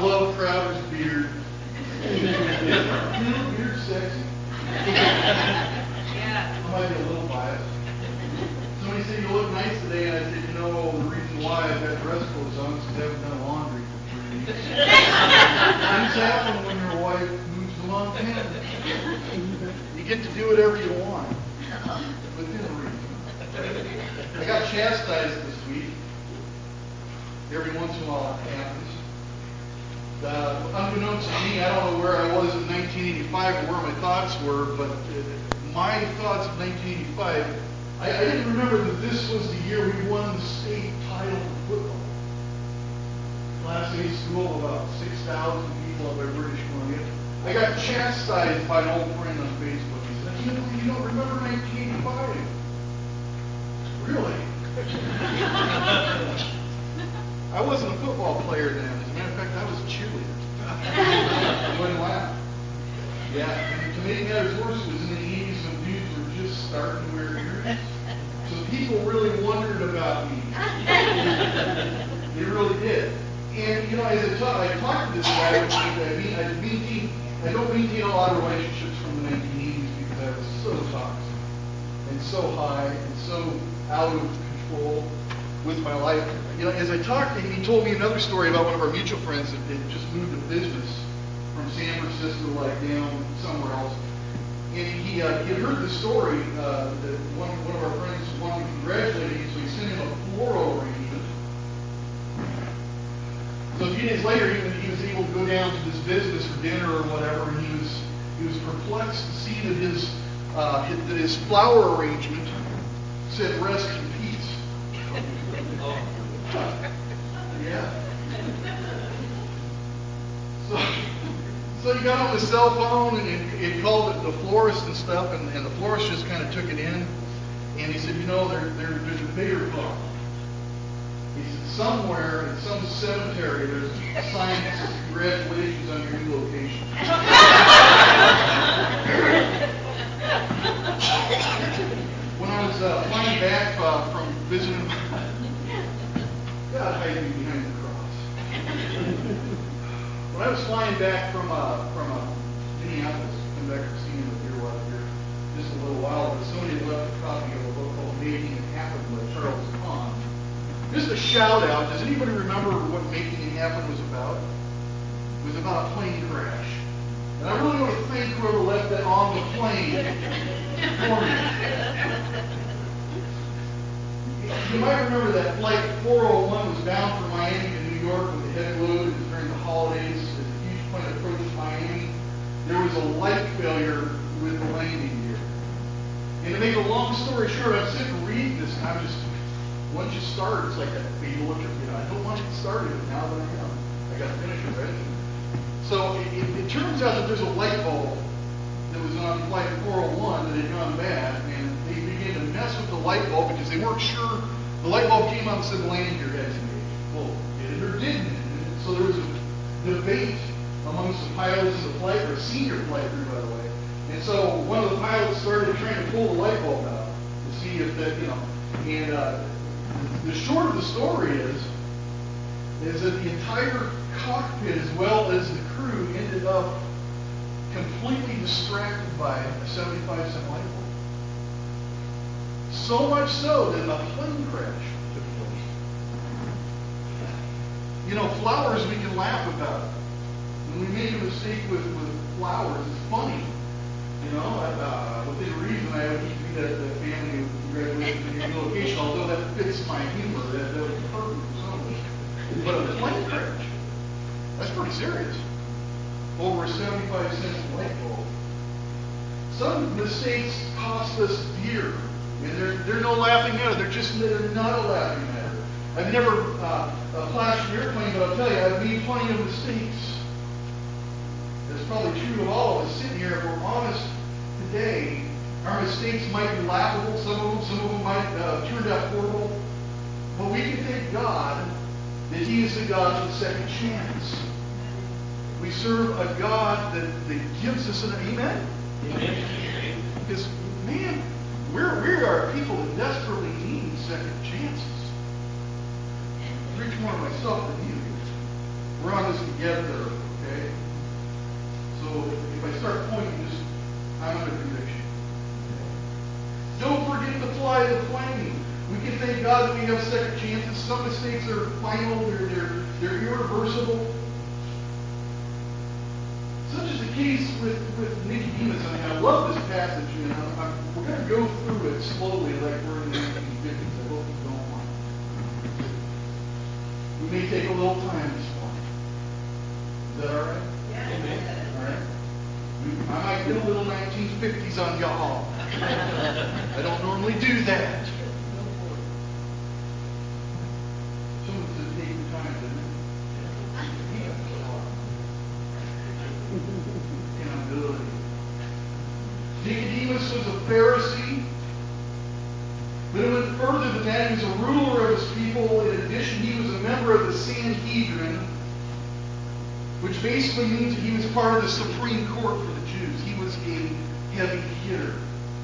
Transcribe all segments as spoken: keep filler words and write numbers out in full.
love Crowder's beard. Your beard's sexy. Yeah. I might be a little biased. Somebody said you look nice today, and I said, you know, the reason why I've got dress clothes on is because I haven't done laundry for three weeks. Things happen when your wife moves to Montana. You get to do whatever you want, within reason. I got chastised this week. Every once in a while it happens. Uh, unbeknownst to me, I don't know where I was in nineteen eighty-five or where my thoughts were, but uh, my thoughts of nineteen eighty-five, I, I didn't remember that this was the year we won the state title for football. Class A school, about six thousand people up by British Columbia. I got chastised by an old friend on Facebook. He said, I can't believe you don't remember nineteen eighty-five. Really? I wasn't a football player then. As a matter of fact, I was a cheerleader. You wouldn't laugh. Yeah, and to make matters worse, it was in the eighties when dudes were just starting to wear earrings. So people really wondered about me. They really did. And, you know, as I talk, I talked to this guy, which I mean, I, maintain, I don't maintain a lot of relationships from the nineteen eighties because I was so toxic and so high and so out of control with my life. You know, as I talked to him, he told me another story about one of our mutual friends that had just moved to business from San Francisco, like down somewhere else. And he, uh, he had heard the story uh, that one, one of our friends wanted to congratulate him, so he sent him a floral arrangement. So a few days later, he, he was able to go down to this business for dinner or whatever, and he was he was perplexed to see that his uh, his, that his flower arrangement said "Rest in peace." Yeah. So, so he got on the cell phone and, and, and called it the florist and stuff, and, and the florist just kind of took it in, and he said, you know, there, there, there's a bigger problem. He said, somewhere in some cemetery, there's a sign that says, congratulations on your new location. When I was uh, flying back uh, from visiting, God hide me behind the cross. When I was flying back from uh, from uh, Minneapolis, come back from seeing the deer wild here just a little while ago, somebody had left a copy of a book called Making It Happen by Charles Kahn. Just a shout out. Does anybody remember what Making It Happen was about? It was about a plane crash. And I really want to thank whoever left that on the plane for me. You might remember that flight four oh one was bound for Miami to New York with a heavy load. It was during the holidays. As the huge plane approached Miami, there was a light failure with the landing gear. And to make a long story short, I'm sitting reading this, and I'm just, once you start, it's like a fatal attribute. You know, I don't want to get started, but now that I am, I got to finish it, right? So it, it, it turns out that there's a light bulb that was on flight four oh one that had gone bad, and they began to mess with the light bulb because they weren't sure. The light bulb came on and said the landing gear had engaged. Well, did it or didn't it? So there was a debate amongst the pilots and the flight crew, senior flight crew, by the way. And so one of the pilots started trying to pull the light bulb out to see if that, you know. And uh, the short of the story is, is that the entire cockpit, as well as the crew, ended up completely distracted by a seventy-five cent light bulb. So much so that a plane crash took place. You know, flowers we can laugh about. When we make a mistake with, with flowers, it's funny. You know, uh, within reason, I would need to be that, that family who congratulations on your new location, although that fits my humor. That, that would be perfect for somebody. But a plane crash, that's pretty serious. Over a seventy-five cent light bulb. Some mistakes cost us dear, and they're, they're no laughing matter. They're just they're not a laughing matter. I've never uh, crashed an airplane, but I'll tell you, I've made plenty of mistakes. That's probably true of all of us sitting here. If we're honest today, our mistakes might be laughable. Some of them, some of them might uh, turn out horrible. But we can thank God that He is the God of the second chance. We serve a God that, that gives us an amen. Amen. Because, man, we're, we are people that desperately need second chances. I preach more of myself than you. We're on this together, okay? So if I start pointing, just I'm under conviction. Don't forget to fly the plane. We can thank God that we have second chances. Some mistakes are final, they're, they're, they're irreversible. Such is the case with, with Nicodemus. I mean, I love this passage, and I'm, I'm, we're going to go through it slowly like we're in the nineteen fifties. I hope you don't mind. We may take a little time this morning. Is that all right? Yeah. Amen. All right. I might get a little nineteen fifties on y'all. I don't normally do that. Someone said take your time, didn't it? Accountability. Nicodemus was a Pharisee, but it went further than that. He was a ruler of his people. In addition, he was a member of the Sanhedrin, which basically means that he was part of the Supreme Court for the Jews. He was a heavy hitter.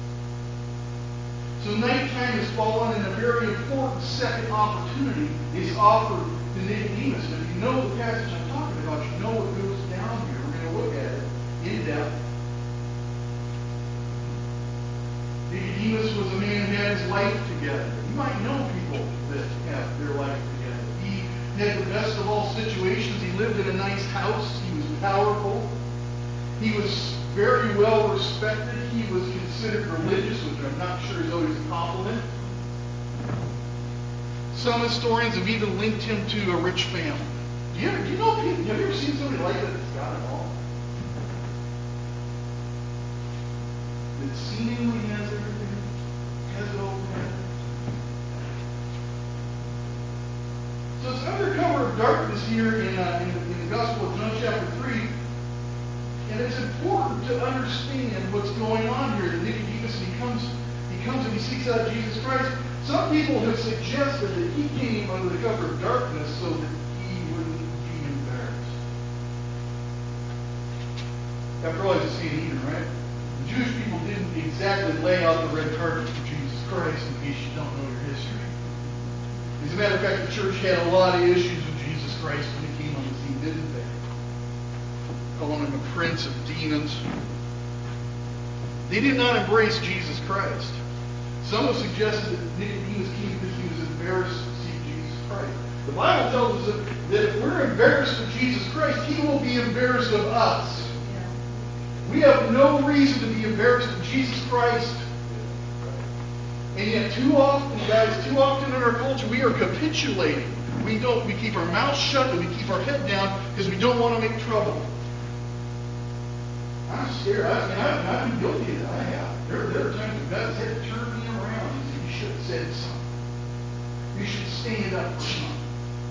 So nighttime has fallen, and a very important second opportunity is offered to Nicodemus. And if you know the passage I'm talking about, you know what goes down here. We're going to look at it in depth. Nicodemus was a man who had his life together. You might know people that have their life together. He had the best of all situations. He lived in a nice house. He was powerful. He was very well respected. He was considered religious, which I'm not sure is always a compliment. Some historians have even linked him to a rich family. Do you, ever, do you know people? Have you ever seen somebody like that that's got it all? That seemingly has everything, has it all together. So it's under cover of darkness here in, uh, in, the, in the Gospel of John chapter three. And it's important to understand what's going on here. That Nicodemus, he comes, he comes and he seeks out Jesus Christ. Some people have suggested that he came under the cover of darkness so that he wouldn't be embarrassed. After all, he's a Sanhedrin, right? The Jewish people didn't exactly lay out the red carpet for Jesus Christ, in case you don't know your history. As a matter of fact, the church had a lot of issues with Jesus Christ when he came on the scene, didn't they? Calling him a prince of demons. They did not embrace Jesus Christ. Some have suggested that Nicodemus came because he was embarrassed to see Jesus Christ. The Bible tells us that, that if we're embarrassed of Jesus Christ, he will be embarrassed of us. We have no reason to be embarrassed of Jesus Christ. And yet too often, guys, too often in our culture, we are capitulating. We don't, we keep our mouths shut and we keep our head down because we don't want to make trouble. I'm scared. I mean, I've, I've been guilty of that. I have. There, there are times when God's had to turn me around and say, you should have said something. You should stand up for something.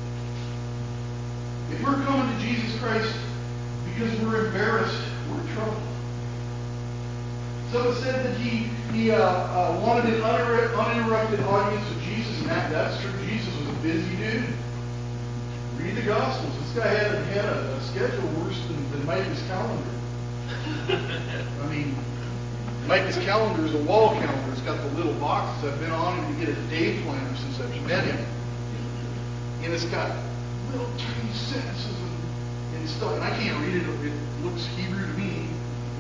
If we're coming to Jesus Christ because we're embarrassed, we're in trouble. Some have said that he, he uh, uh, wanted an uninter- uninterrupted audience with Jesus, and that, that's true. Jesus was a busy dude. Read the Gospels. This guy had, had a, a schedule worse than, than Micah's calendar. I mean, Micah's calendar is a wall calendar. It's got the little boxes. I've been on him to get a day planner since I've met him. And it's got little tiny sentences and, and stuff. And I can't read it. It looks Hebrew to me.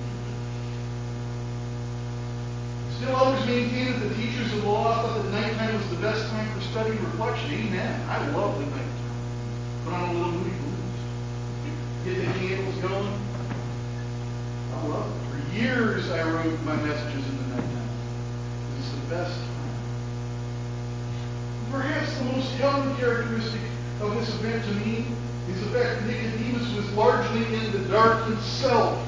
Still others maintain that the teachers of the law thought that nighttime was the best time for study and reflection. Amen. I love the nighttime. Put on a little Moody Blues. Get the candles going. I love it. For years I wrote my messages in the nighttime. It's the best time. Perhaps the most telling characteristic of this event to me is the fact that Nicodemus was largely in the dark himself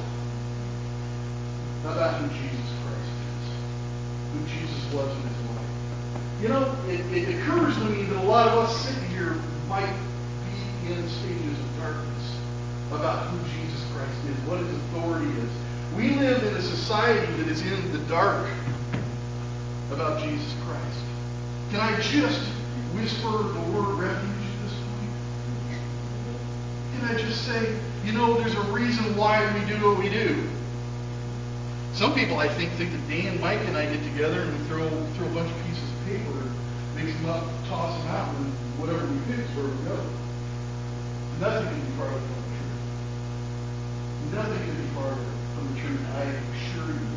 about who Jesus Christ is, who Jesus was in his life. You know, it, it occurs to me that a lot of us sitting here might be in stages of darkness about who Jesus Christ is, what his authority is. We live in a society that is in the dark about Jesus Christ. Can I just whisper the word refuge at this point? Can I just say, you know, there's a reason why we do what we do. Some people, I think, think that Dan, Mike, and I get together and we throw, throw a bunch of pieces of paper, mix them up, toss them out, and whatever we pick is where we go. Nothing can be farther from the truth. Nothing can be farther from the truth, I assure you.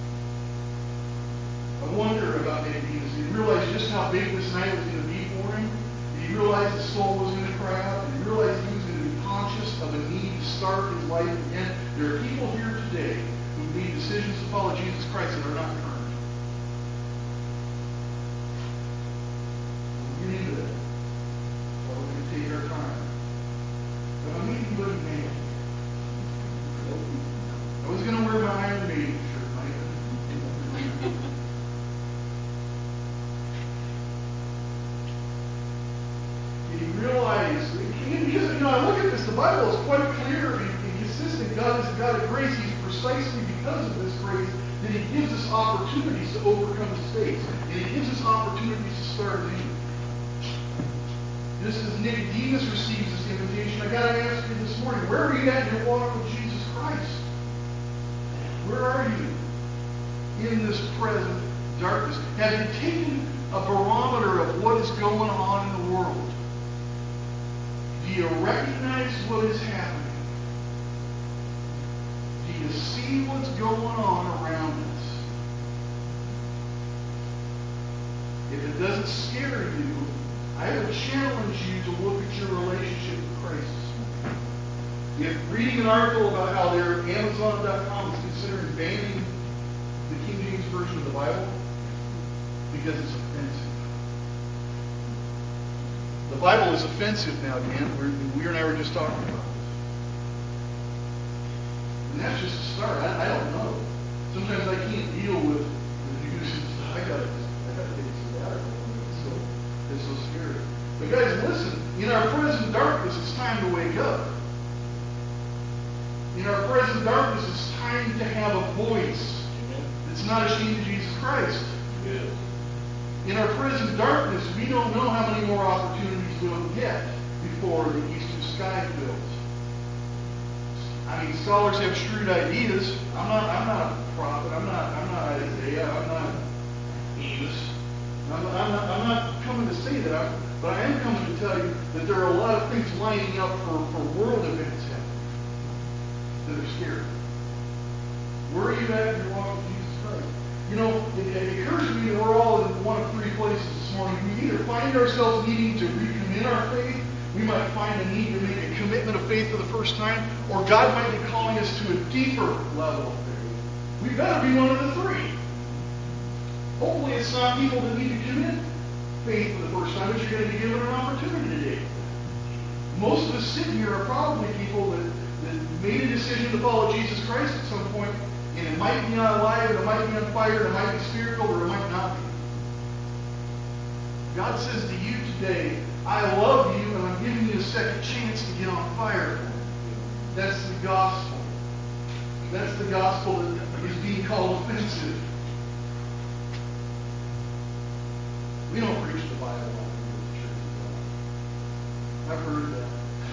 I wonder about Nicodemus. Did he realize just how big this night was going to be for him? Did he realize his soul was going to cry out? Did he realize he was going to be conscious of a need to start his life again? There are people here today who made decisions to follow Jesus Christ that are not current. We'll get into that. So we're going to take our time. But I'm anybody man. I was going to wear my Iron Maiden shirt, Mike. Did he realize, because, you know, I look at this, the Bible is quite clear and, and consistent. God is a God of grace. He's precisely because of this grace that He gives us opportunities to overcome mistakes. And He gives us opportunities to start anew. Just as Nicodemus receives this invitation, I got to ask you this morning, where are you at in your walk with Jesus Christ? Where are you in this present darkness? Have you taken a barometer of what is going on in the world? Do you recognize what is happening? Do you see what's going on around us? If it doesn't scare you, I would challenge you to look at your relationship with Christ. If reading an article about how their Amazon dot com is considering banning the King James Version of the Bible because it's offensive. The Bible is offensive now, Dan. We're, we and I were just talking about this. And that's just a start. I, I don't know. Sometimes I can't deal with the news and stuff. I gotta, I gotta take some radical. It's so, it's so scary. But guys, listen. In our present darkness, it's time to wake up. In our present darkness, it's time to have a voice. It's not ashamed of Jesus Christ. Yes. In our present darkness, we don't know how many more opportunities we'll get before the eastern sky fills. I mean, scholars have shrewd ideas. I'm not. I'm not a prophet. I'm not. I'm not Isaiah. I'm not Amos. I'm, I'm not. I'm not coming to say that. I'm, but I am coming to tell you that there are a lot of things lining up for, for world events happening that are scary. Where are you at in your walk with Jesus Christ? You know, it, it occurs to me that we're all in one of three places this morning. We either find ourselves needing to recommit our faith, we might find a need to make a commitment of faith for the first time, or God might be calling us to a deeper level of faith. We better be one of the three. Hopefully it's not people that need to commit faith for the first time, but you're going to be given an opportunity today. Most of us sitting here are probably people that, that made a decision to follow Jesus Christ at some point. And it might be on live, it might be on fire, it might be spiritual, or it might not be. God says to you today, I love you, and I'm giving you a second chance to get on fire. That's the gospel. That's the gospel that is being called offensive. We don't preach the Bible on the church of God. I've heard that.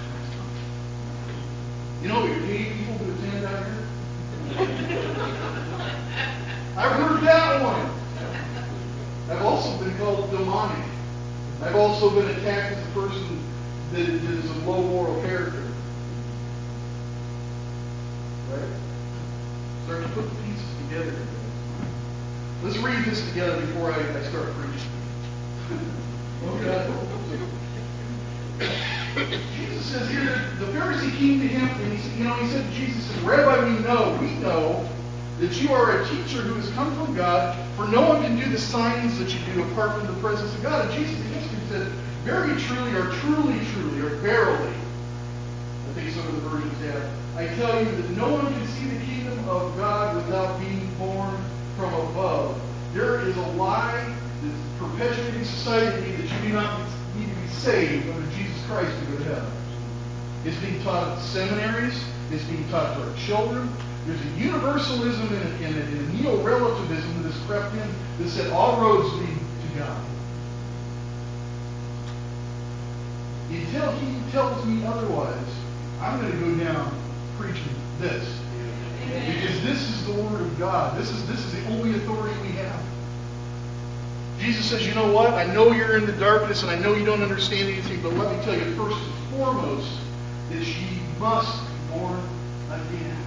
You know, we pay people to attend out here. I've heard that one. I've also been called demonic. I've also been attacked as a person that is of low moral character. Right? Start to put the pieces together. Let's read this together before I, I start preaching. Okay. Jesus says here that the Pharisee came to him and he, you know, he said to Jesus, Rabbi, we know, we know that you are a teacher who has come from God, for no one can do the signs that you do apart from the presence of God. And Jesus answered and said, very truly, or truly, truly, or verily, I think some of the versions have, I tell you that no one can see the kingdom of God without being born from above. There is a lie that's perpetuating society that you do not need to be saved under Jesus Christ to go to heaven. It's being taught at seminaries. It's being taught to our children. There's a universalism and a, and a, and a neo-relativism that has crept in that said all roads lead to God. Until he tells me otherwise, I'm going to go down preaching this. Because this is the Word of God. This is, this is the only authority we have. Jesus says, you know what? I know you're in the darkness and I know you don't understand anything, but let me tell you first and foremost that ye must be born again.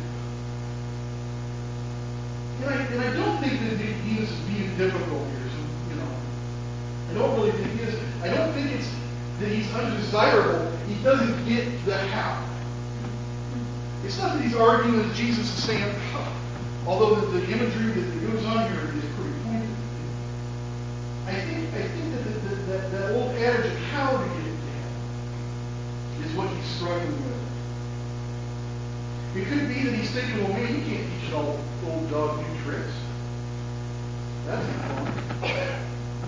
And I, and I don't think that Nicodemus is being difficult here. So, you know, I don't really think he is. I don't think it's that he's undesirable. He doesn't get the how. It's not that he's arguing with Jesus is saying, although the, the imagery that goes on here is pretty pointed. I think I think that the, the, that, that old adage of how to get it down is what he's struggling with. It could be that he's thinking, well, man, you can't teach an old, old dog new tricks. That's not fun.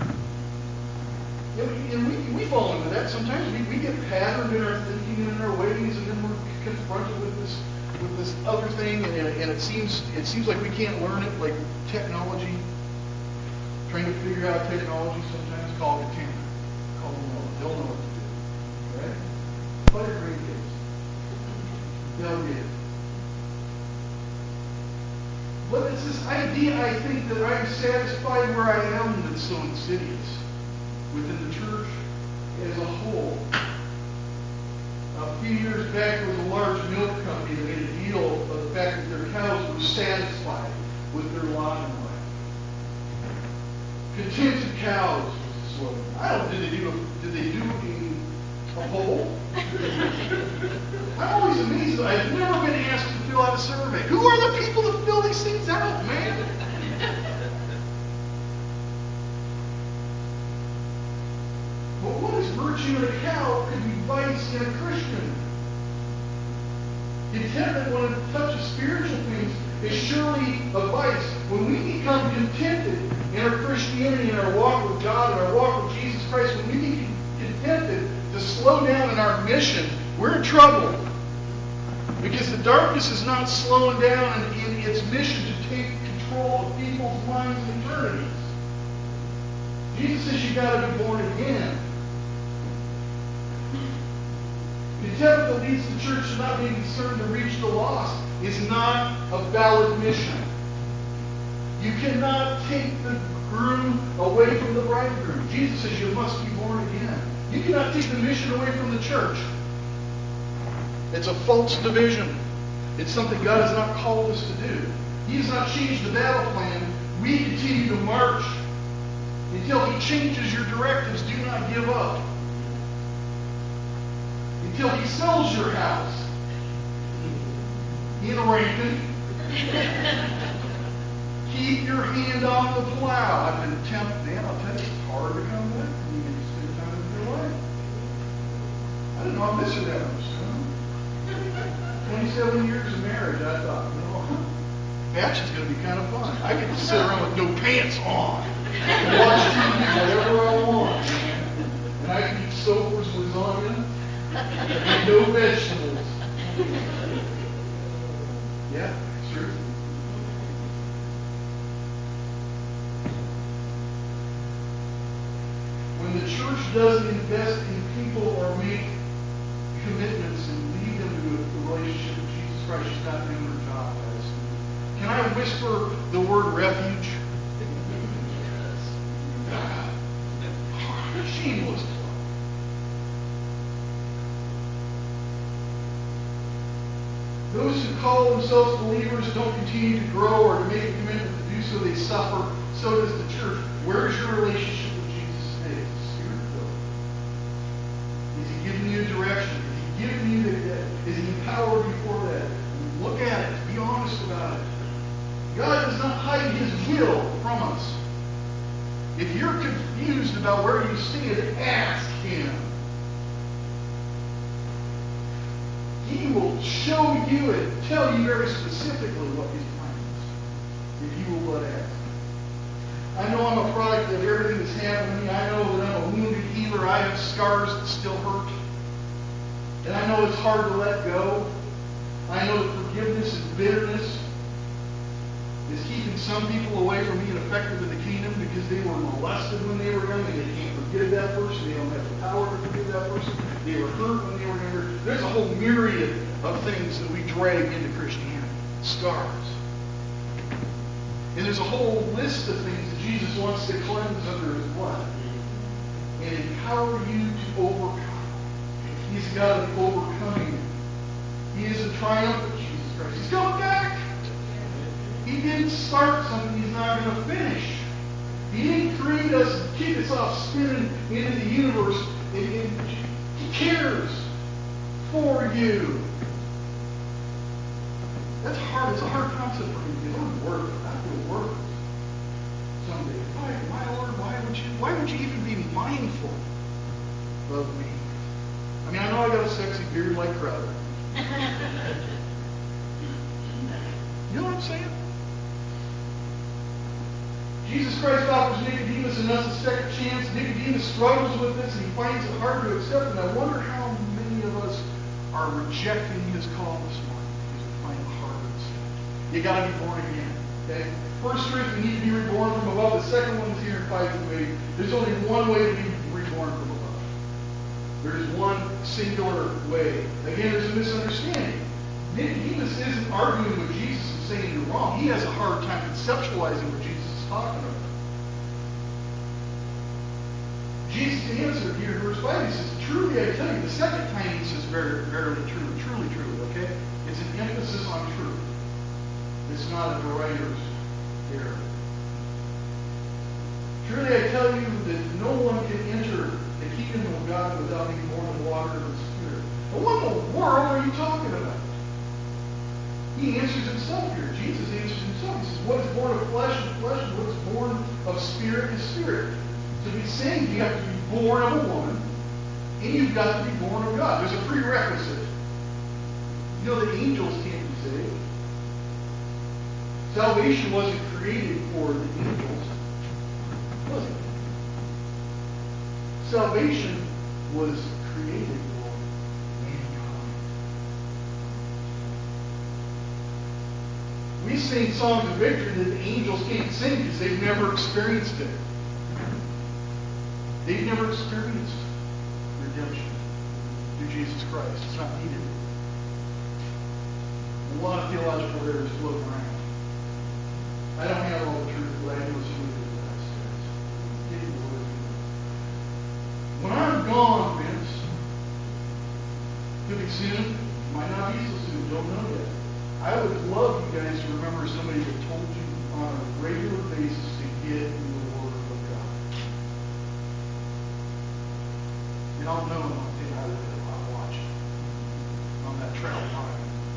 Yeah, we, and we, we fall into that sometimes. We, we get patterned in our thinking and in our ways, and then we're confronted with this with this other thing, and, and it seems it seems like we can't learn it, like technology. Trying to figure out technology sometimes. Call it a camera. Call them all. They'll know what to do. Right? Play your grandkids. They'll get it. But it's this idea, I think, that I'm satisfied where I am that's so insidious within the church as a whole. A few years back, there was a large milk company that made a deal of the fact that their cows were satisfied with their lot in life. Contented cows was the slogan. I don't. Did they do a? Did they do a, a poll? I'm always amazed. I've never been asked to fill out a survey. Who are the people that fill these things out, man? But what is virtue in a cow could be vice in a Christian? Contentment when it touches spiritual things is surely a vice. When we become contented in our Christianity, in our walk with God, in our walk with Jesus Christ, when we become contented to slow down in our mission, we're in trouble. Because the darkness is not slowing down in, in its mission to take control of people's minds and eternities. Jesus says you've got to be born again. Contentment that leads the church to not being concerned to reach the lost is not a valid mission. You cannot take the groom away from the bridegroom. Jesus says you must be born again. You cannot take the mission away from the church. It's a false division. It's something God has not called us to do. He has not changed the battle plan. We continue to march until He changes your directives. Do not give up. Until He sells your house in Rankin. Keep your hand on the plow. I've been tempted, man, I'll tell you, it's hard to come back. You need to spend time with your wife. I didn't know I miss her that much. Huh? twenty-seven years of marriage, I thought, you know, action's going to be kind of fun. I get to sit around with no pants on and watch T V whatever I want. And I can eat Stouffer's lasagna and no vegetables. Yeah, sure. When the church doesn't invest in people or make commitments and lead them to a relationship with Jesus Christ, she's not doing her job, guys. Can I whisper the word refuge? God. Shameless plug. Those who call themselves believers don't continue to grow or to make a commitment to do so, they suffer. So does the church. Where's your relationship with Jesus today? Is it Spirit-filled? Is He giving you a direction? Is He giving you the, is He empowered you for that? Look at it. Be honest about it. God does not hide His will from us. If you're confused about where you stand, ask Him. He will show you and tell you very specifically what His plan is, if you will but ask. I know I'm a product of everything that's happened to me. I know that I'm a wounded healer. I have scars that still hurt. And I know it's hard to let go. I know that forgiveness and bitterness is keeping some people away from being effective in the kingdom because they were molested when they were young and they can't forgive that person. They don't have the power to forgive that person. They were hurt when they were younger. There's a whole myriad of things that we drag into Christianity. Scars. And there's a whole list of things that Jesus wants to cleanse under His blood and empower you to overcome. He's got an overcoming He is a triumphant Jesus Christ. He's coming back. He didn't start something He's not going to finish. He didn't create us and kick us off spinning into the universe. And, and He cares for you. That's hard. It's a hard concept for me. Because I'm worthless. I feel worthless someday. Why, my Lord, why would you? Why would you even be mindful of me? I mean, I know I got a sexy beard like Crowder. You know what I'm saying? Jesus Christ offers Nicodemus and us a second chance. Nicodemus struggles with this and he finds it hard to accept. And I wonder how many of us are rejecting His call this morning because we find it hard to accept. You got to be born again. Okay? First truth, we need to be reborn from above. The second one is here in five through eight. There's only one way to be reborn from above. There's one singular way. Again, there's a misunderstanding. Nicodemus isn't arguing with Jesus and saying you're wrong. He has a hard time conceptualizing what Jesus is talking about. Jesus answered here in verse five. He says, truly I tell you, the second time he says very, verily, truly, truly, truly, okay? It's an emphasis on truth. It's not a writer's error. Truly I tell you that no one can enter the kingdom of God without being born of water and the Spirit. Now, what in the world are you talking about? He answers himself here. Jesus answers himself. He says, what is born of flesh is flesh, and what is born of spirit is spirit. So he's saying you have to be born of a woman, and you've got to be born of God. There's a prerequisite. You know the angels can't be saved. Salvation wasn't created for the angels, was it? Salvation was created for mankind. We sing songs of victory that the angels can't sing because they've never experienced it. They've never experienced redemption through Jesus Christ. It's not needed. A lot of theological errors floating around. I don't have all the truth, but I know some of the that says. Get the word. When I'm gone, Vince, could be soon, might not be so soon, don't know yet. I would love you guys to remember somebody that told you on a regular basis to get in the Word of God. You don't know one thing I would I'll watch on that trail line.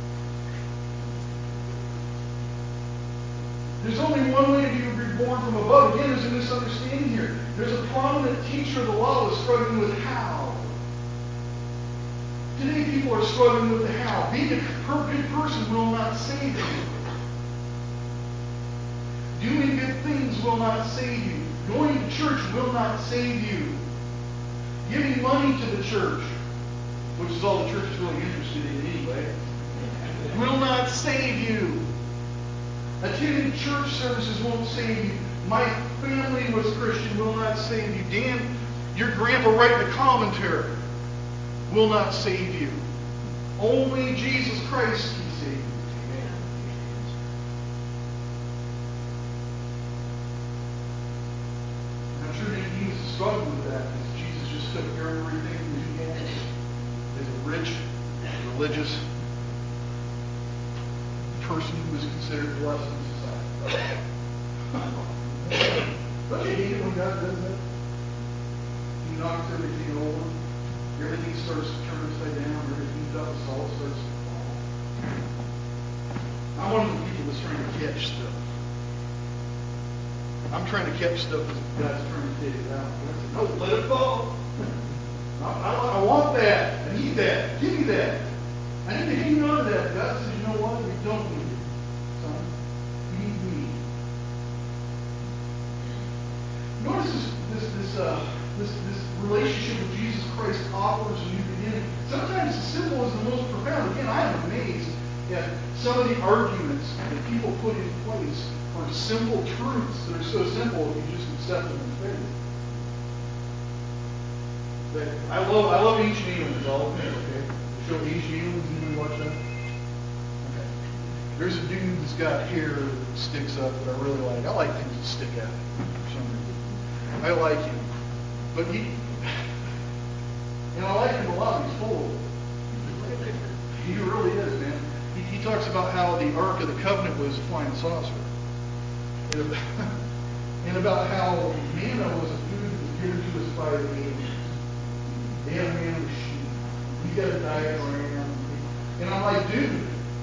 There's only one way to be reborn from above. Again, there's a misunderstanding here. There's a prominent teacher of the law who's struggling with how. Today people are struggling with the how. Being a good person will not save you. Doing good things will not save you. Going to church will not save you. Giving money to the church, which is all the church is really interested in anyway, will not save you. Attending church services won't save you. My family was Christian will not save you. Dan, your grandpa writing a commentary will not save you. Only Jesus Christ can save you. Amen. I'm sure Nicodemus is struggling with that because Jesus just took everything that he had as a rich, religious person who was considered blessed in society. Don't you hate it when God does that? He knocks everything over. Everything starts to turn upside down. Everything up the salt starts to fall. I'm one of the people that's trying to catch stuff. I'm trying to catch stuff as God's trying to take it out. I said, no, let it fall. I, I, I want that. I need that. Give me that. I need to hang on to that. God says, you know what? You don't need it, son. You need me. Notice this, this, this, uh, this, this relationship with Jesus Christ offers a new beginning. Sometimes the symbol is the most profound. Again, I'm amazed at some of the arguments that people put in place for simple truths that are so simple if you just accept them in faith. But I love, I love Ancient Aliens. I'll admit, okay? The show Ancient Aliens. Anybody watch that? Okay. There's a dude that's got hair that sticks up that I really like. I like things that stick out for some reason. I like him. But he, and I like him a lot. He's full of it. He really is, man. He, he talks about how the Ark of the Covenant was a flying saucer. And about, and about how manna was a food that was given to us by the aliens. They had a man with sheep. He got a diagram. And I'm like, dude.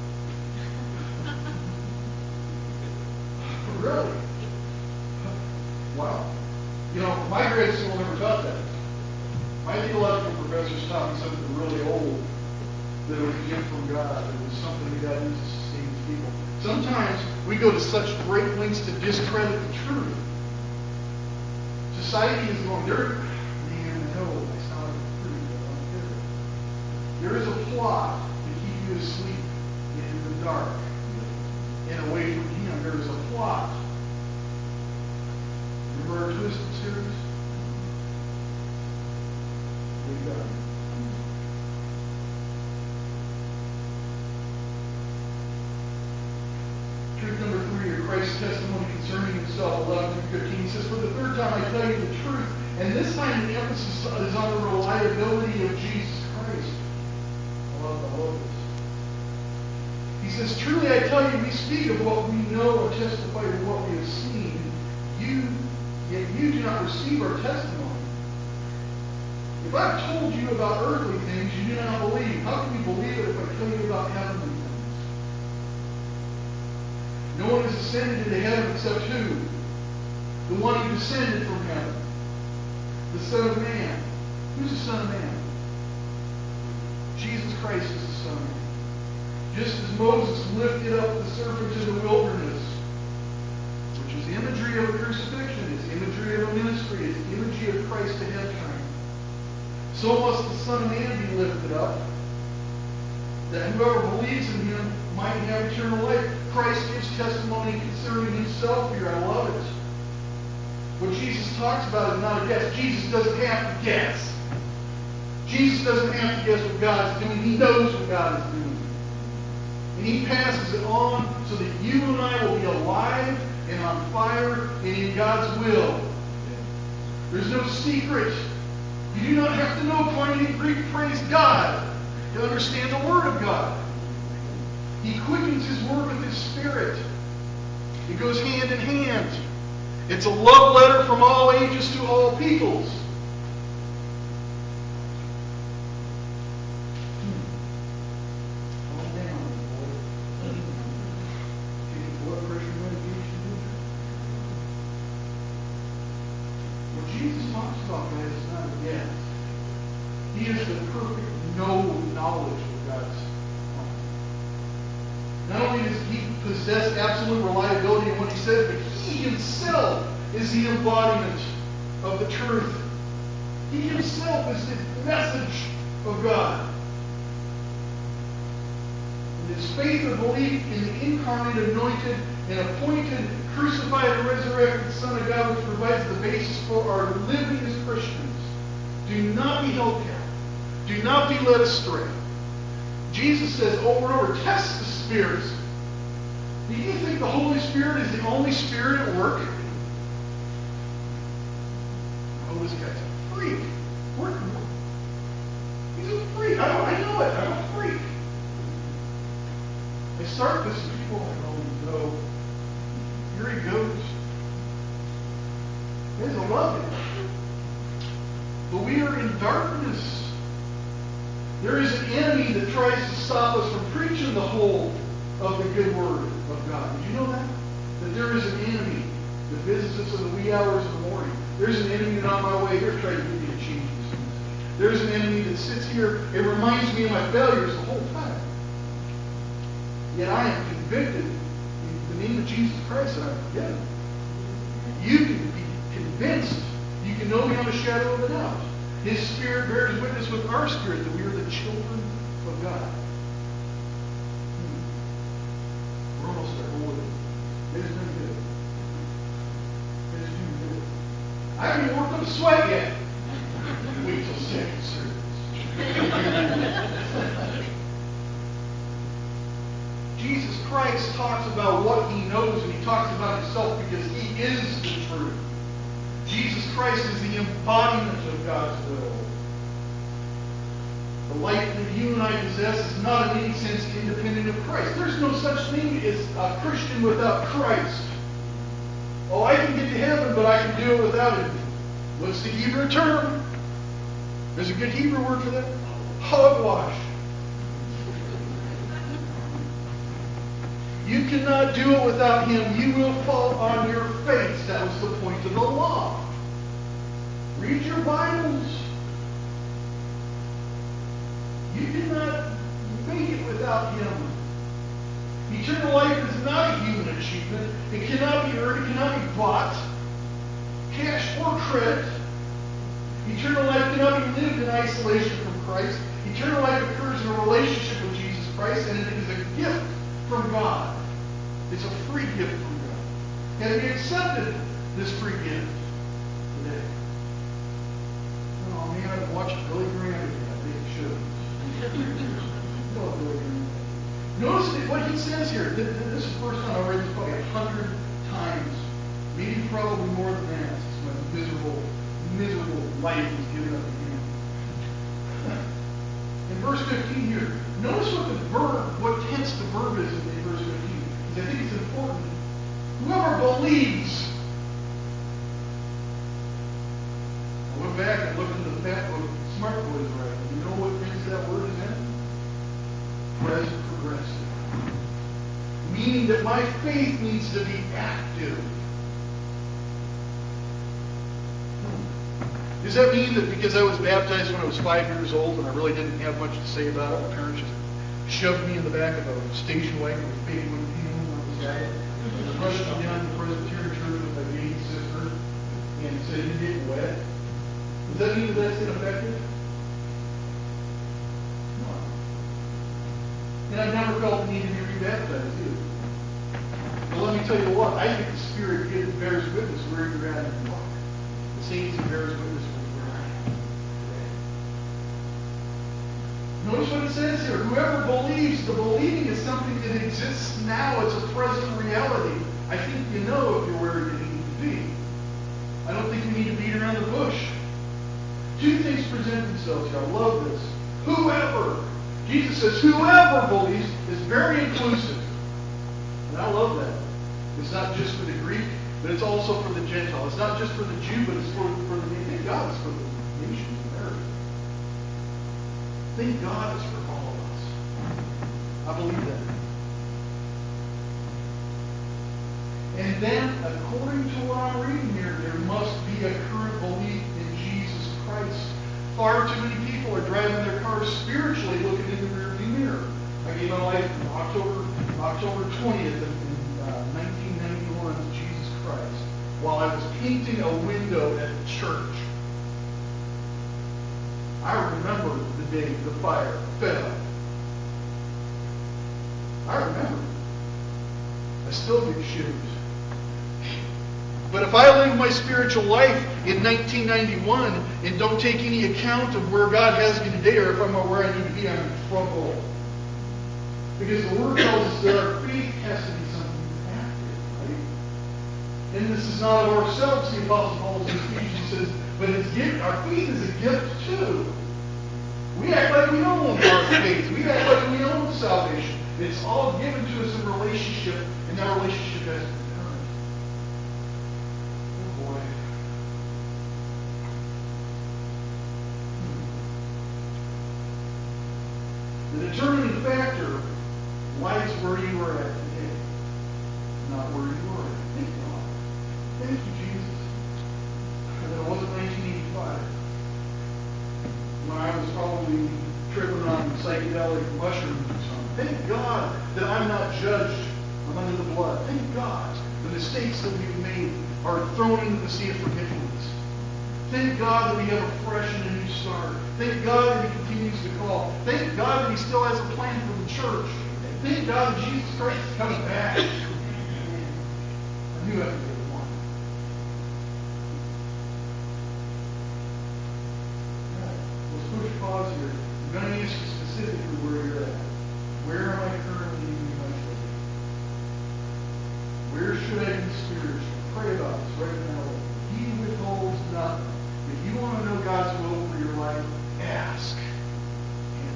Really? Wow. You know, my grade school never taught that. My theological professors taught me something really old, that it was a gift from God. It was something that God used to sustain his people. Sometimes we go to such great lengths to discredit the truth. Society is going, there, man, no, it's not a truth. I don't get it. There is a plot to keep you asleep in the dark and away from him. There is a plot. Remember our Twisted series? Wake up. Truth number three, or Christ's testimony concerning himself, eleven through fifteen. He says, for the third time I tell you the truth, and this time the emphasis is on the reliability of Jesus Christ. I love, I love this. He says, truly I tell you, we speak of what we know and testify of what we have seen. You, yet you do not receive our testimony. If I've told you about earthly things, you do not believe. How can you believe it if I tell you about heavenly things? No one has ascended into heaven except who? The one who descended from heaven. The Son of Man. Who's the Son of Man? Jesus Christ is the Son of Man. Just as Moses lifted up the serpent in the wilderness, which is imagery of a crucifixion, it's imagery of a ministry, it's imagery of Christ ahead of time. So must the Son of Man be lifted up, that whoever believes in him might have eternal life. Christ gives testimony concerning himself here. I love it. What Jesus talks about is not a guess. Jesus doesn't have to guess. Jesus doesn't have to guess what God is doing. He knows what God is doing. And he passes it on so that you and I will be alive and on fire and in God's will. There's no secret. You do not have to know Koine and Greek, praise God, to understand the Word of God. He quickens his Word with his Spirit. It goes hand in hand. It's a love letter from all ages to all peoples. Jesus talks about that is not a guess. He is the perfect know knowledge of God's plan. Not only does he possess absolute reliability in what he says, but he himself is the embodiment of the truth. He himself is the message of God. And his faith or belief in the incarnate, anointed, and appointed, crucified and resurrected Son of God, which provides the basis for our living as Christians. Do not be held captive. Do not be led astray. Jesus says over and over, test the spirits. Do you think the Holy Spirit is the only spirit at work? Oh, this guy's a freak. We're, he's a freak. I, don't, I know it. I'm a freak. I start this and people are like, oh no. Here he goes. Guys, I love it. But we are in darkness. There is an enemy that tries to stop us from preaching the whole of the good word of God. Did you know that? That there is an enemy that visits us in the wee hours of the morning. There's an enemy that on my way here tries to get me to change this message. There's an enemy that sits here and reminds me of my failures the whole time. Yet I am convicted in the name of Jesus Christ that I'm forgiven. You can be convinced. You can know beyond a shadow of a doubt. His Spirit bears witness with our spirit that we are the children of God. Hmm. We're almost there. We're with it. It's been good. It's been good. I haven't even worked up a sweat yet. Wait till second service. Jesus Christ talks about what he knows, and he talks about himself because he is the truth. Jesus Christ is the embodiment of God's will. The life that you and I possess is not in any sense independent of Christ. There's no such thing as a Christian without Christ. Oh, I can get to heaven, but I can do it without Him. What's the Hebrew term? There's a good Hebrew word for that. Hogwash. You cannot do it without Him. You will fall on your face. That was the point of the law. Read your Bibles. You cannot make it without Him. Eternal life is not a human achievement. It cannot be earned. It cannot be bought. Cash or credit. Eternal life cannot be lived in isolation from Christ. Eternal life occurs in a relationship with Jesus Christ, and it is a gift from God. It's a free gift from God. Have you accepted this free gift today? Oh man, I've watched Billy Graham again. I think it should. Oh, Billy Graham. Notice that what he says here. This is the first time I've read this probably a hundred times. Maybe probably more than that. It's my miserable, miserable life was given up to him. In verse fifteen here, notice what the verb, what tense the verb is in verse fifteen. Because I think it's important. Whoever believes. I went back and looked into the Fat Book, Smart Boys right. You know what tense that word is in? Present progressive. Meaning that my faith needs to be active. Does that mean that because I was baptized when I was five years old and I really didn't have much to say about it, my parents just shoved me in the back of a station wagon with big wooden pins on the side, and rushed me down to the Presbyterian church with my baby sister, and said, "You get wet"? Does that mean that that's ineffective? No. And I've never felt the need to be rebaptized either. But let me tell you what, I think the Spirit gives, bears witness where you're at in your life. The same as He bears witness where I am today. Notice what it says here. Whoever believes, the believing is something that exists now. It's a present reality. I think you know if you're where you need to be. I don't think you need to beat around the bush. Two things present themselves here. I love this. Whoever. Jesus says whoever believes is very inclusive. And I love that. It's not just for the Greek, but it's also for the Gentile. It's not just for the Jew, but it's for, for the nation. Thank God it's for the nations of America. Thank God it's for all of us. I believe that. And then, according to what I'm reading here, there must be a current belief in Jesus Christ. Far too many people are driving their cars spiritually looking in the rearview mirror. I gave my life on October, October twentieth in uh, nineteen ninety-one to Jesus Christ while I was painting a window at the church. I remember the day the fire fell. I remember. I still get shoes. But if I live my spiritual life in nineteen ninety-one and don't take any account of where God has me today, or if I'm not where I need to be, I'm in trouble. Because the Word tells us that our faith has to be something active, right? And this is not of ourselves, the Apostle Paul in Ephesians says, but it's gift. Our faith is a gift too. We act like we own our faith. We act like we own salvation. It's all given to us in relationship, and that relationship has to be earned. Oh boy. Hmm. The determining factor lies where you are at today, not where you are at. Thank God. Thank you, Jesus. And it wasn't nineteen eighty-five. When I was probably tripping on psychedelic mushrooms or something. Thank God that I'm not judged. I'm under the blood. Thank God the mistakes that we've made are thrown into the sea of forgetfulness. Thank God that we have a fresh and a new start. Thank God that He continues to call. Thank God that He still has a plan for the church. Thank God that Jesus Christ is coming back. I knew I could get one. Let's push pause here. I'm going to ask you specifically where you're at. Where am I currently in my faith? Where should I be spiritually? Pray about this right now. He withholds nothing. If you want to know God's will for your life, ask.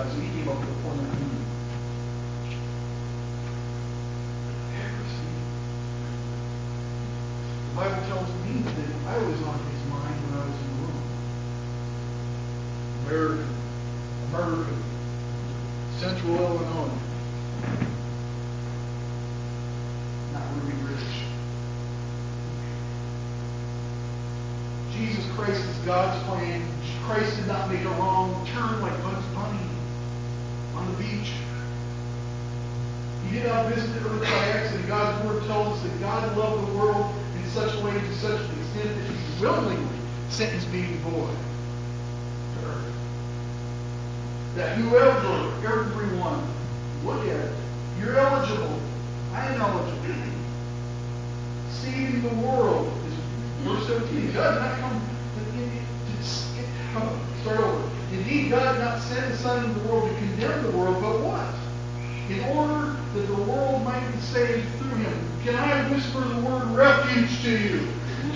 God, so he came up with a formula. Heresy. The Bible tells me that I was on his mind when I was in the womb. American, American, Central Illinois. Not Ruby Ridge. Jesus Christ is God's plan. Christ did not make a wrong turn like Bugs Bunny on the beach. He did not visit the earth by accident. God's word tells us that God loved the world in such a way, to such an extent, that he willingly sent his baby boy to earth. That whoever, everyone, look at it. You're eligible. I am eligible. Saving the world is verse seventeen. God did not come to, to, to start over. Indeed, God did not send his Son into the world to condemn the world, but what? In order that the world might be saved through him. Can I whisper the word refuge to you?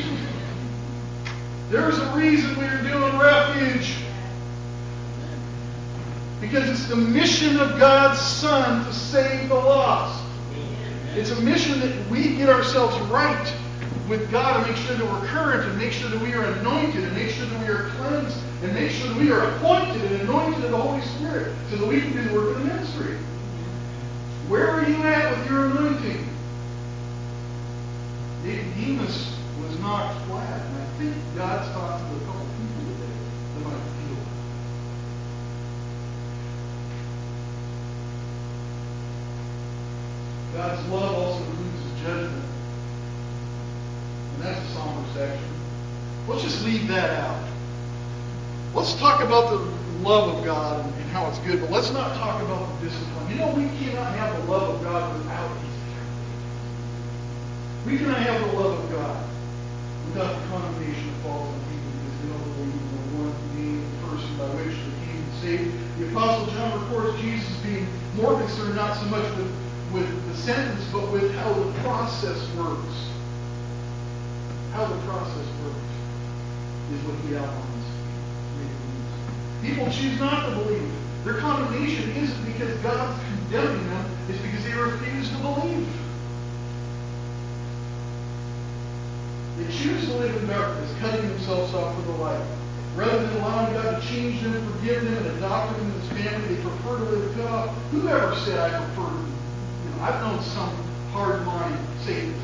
There's a reason we are doing refuge. Because it's the mission of God's Son to save the lost. It's a mission that we get ourselves right with God and make sure that we're current and make sure that we are anointed and make sure that we are cleansed and make sure that we are appointed and anointed of the Holy Spirit so that we can do the work of the ministry. Where are you at with your anointing? Nicodemus was knocked flat, and I think God's talking to a couple people today that might feel it. God's love also includes his judgment. And that's a somber section. Let's just leave that out. Let's talk about the love of God and, and how it's good, but let's not talk about the discipline. You know, we cannot have the love of God without discipline. We cannot have the love of God without the condemnation that falls on people because they don't believe in the one name, the person by which they came to save. The Apostle John records Jesus being more concerned not so much with, with the sentence, but with how the process works. How the process works is what he outlines. People choose not to believe. Their condemnation isn't because God's condemning them, it's because they refuse to believe. They choose to live in darkness, cutting themselves off from the light. Rather than allowing God to change them, forgive them, and adopt them into his family, they prefer to live cut off. Whoever said I prefer to, you know, I've known some hardline Satanists.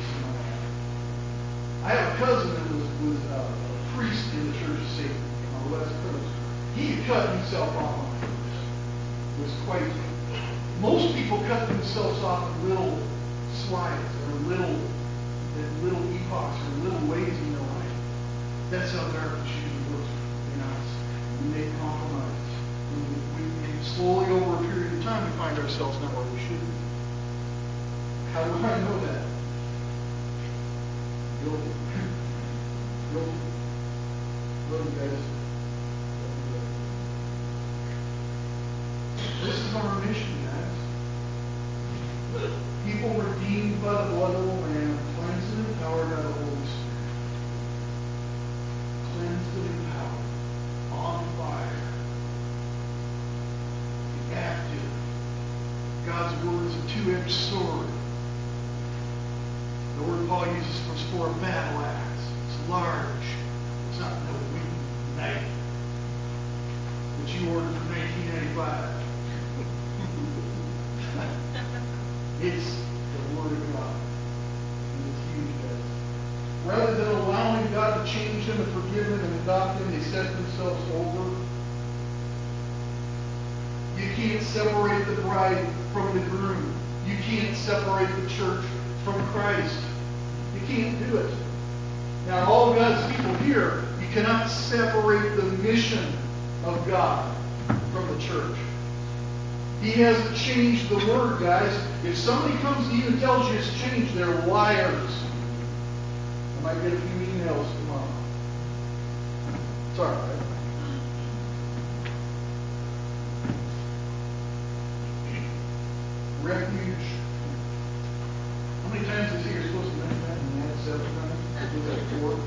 I have a cousin that was, was uh, a priest in the Church of Satan on the West Coast. He had cut himself off on purpose. It was quite. Most people cut themselves off in little slides or little, little epochs or little ways in their life. That's how darkness usually works in us. We make compromises. And we, we, slowly over a period of time, we find ourselves not where we should be. How do I know that? Guilty. Guilty. Love you guys. This is our mission, guys. People redeemed by the blood of the Lamb, cleansed and empowered by the Holy Spirit. Cleansed and empowered. On fire. Active. God's word is a two-edged sword. The word Paul uses was for a battle axe. It's large. It's not no wooden knife that you ordered from nineteen ninety-five. It's the Word of God. And it's huge, guys. Rather than allowing God to change them and forgive them and adopt them, they set themselves over. You can't separate the bride from the groom. You can't separate the church from Christ. You can't do it. Now, all God's people here, you cannot separate the mission of God from the church. He hasn't changed the word, guys. If somebody comes to you and tells you it's changed, they're liars. I might get a few emails tomorrow. It's all right. Refuge. How many times is he you're supposed to mention that? And that's seven times? Was that four?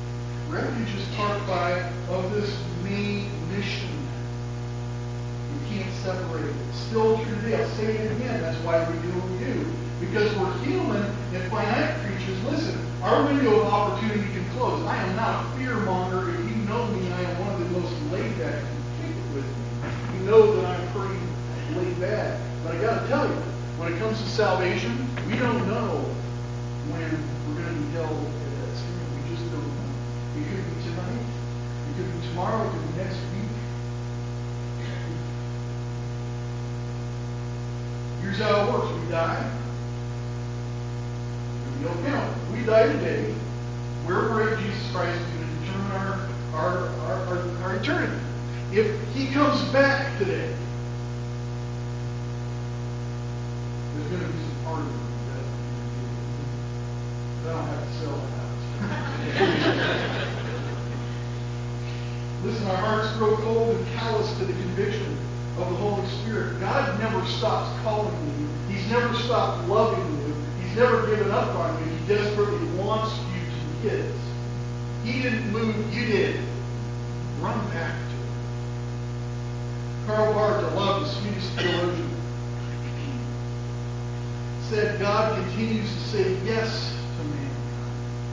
Refuge is part by of this main mission. You can't separate it. It's still true today. I'll say it again. That's why we do what we do. Because we're human and finite creatures. Listen, our window of opportunity can close. I am not a fear monger. If you know me, I am one of the most laid back. You kick it with me. You know that I'm pretty laid back. But I got to tell you, when it comes to salvation, we don't know when we're going to be held at that screen. We just don't know. It could be tonight. It could be tomorrow. It could be next week. Here's how it works. We die. We don't count. We die today. Where we're at, Jesus Christ is going to determine our, our, our, our, our eternity. If He comes back today, there's going to be some party that I don't have to sell the house. Listen, our hearts grow cold and callous to the conviction of the Holy Spirit. God never stops calling you. He's never stopped loving you. He's never given up on you. He desperately wants you to be His. He didn't move, you did. Run back to Him. Karl Barth, I love the Swedish theologian, said God continues to say yes to mankind.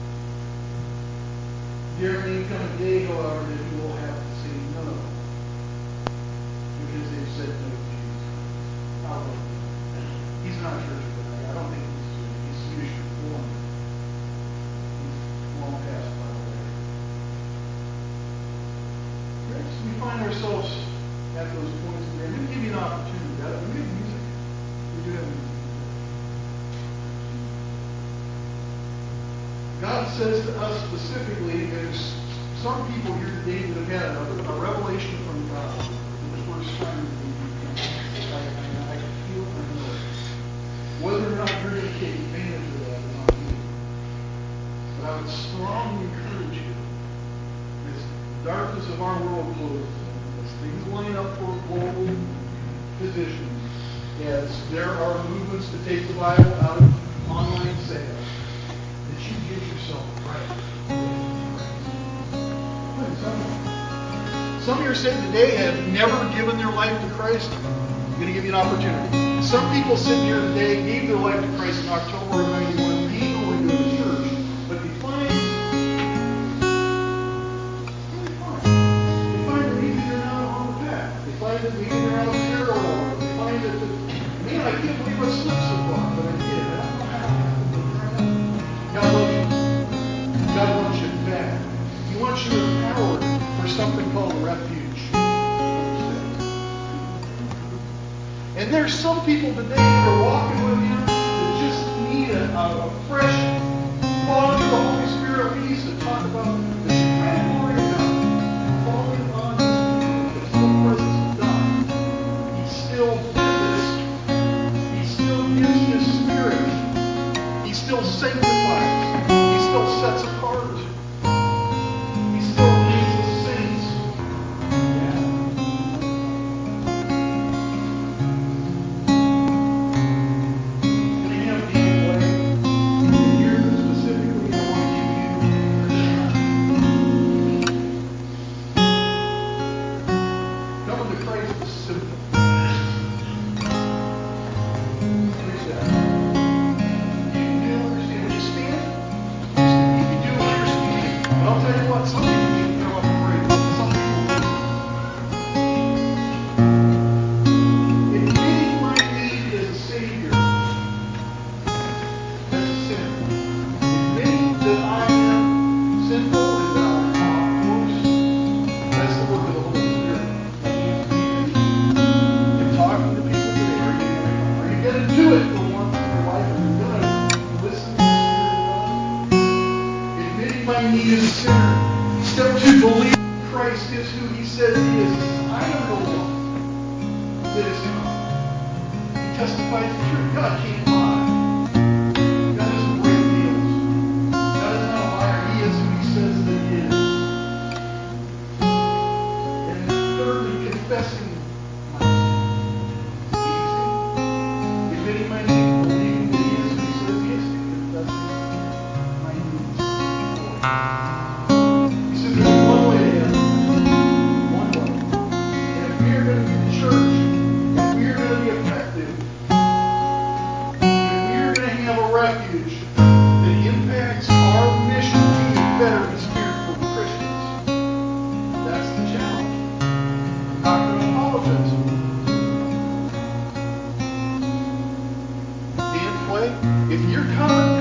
There may come a day, however, that He will have to say no. Because they've said no to Jesus Christ. How about that? He's not church today. I don't think he's he's Swedish reformed. He's long past by the way. Perhaps we find ourselves at those points today. I'm going to give you an opportunity. We have music. We do have music. God says to us specifically, there's some people here today that have had a, a revelation from God for the first time. I, I, I feel it, I know it. Whether or not you're going to take advantage of that is on you. But I would strongly encourage you, as the darkness of our world closes, as things line up for global positions, as there are movements to take the Bible out of online sales, that you get yourself right. Some of you are sitting today have never given their life to Christ. I'm going to give you an opportunity. Some people sitting here today gave their life to Christ in October of ninety-one. They know we're doing the church. But they find, they find, they find that maybe they're not on the path. They find that maybe they're on a parallel. They find that, the, man, I can't believe I slipped so far, but I did. I don't know how it happened. God loves you. God wants you back. He wants you empowered for something called refuge. And there's some people today that are walking with you that just need a, a, a fresh falling of the Holy Spirit. We used to talk about the Shekinah glory of God falling on His people. The presence of God. He still visits. He still gives His Spirit. He still sanctifies. He still sets apart. He still leads the saints. Yeah. Can I have David play? And here specifically, I want to give you a coming to Christ is simple. Here's that. You do understand. Would you stand? You can do understanding. But I'll tell you what, some people need to come up and pray. Some people admitting my need as a Savior, that's a sin. Admitting that I am sinful and that I'm off course, that's the work of the Holy Spirit. That needs to be in talking to people today. Are you, are you going to do it for once in your life? Are you going to listen to the Spirit of God? Admitting my need as a sinner. Step two, believe Christ is who He says He is. I am the one that is come. He testifies the truth. God can't lie. God doesn't break deals. God is not a liar. He is who He says that He is. And thirdly, confessing my sin. Easy. Admitting my need, believing that He is who He says He is, and confessing my needs. He says there's one way to heaven. One way. And if we are going to be the church, okay? If you're coming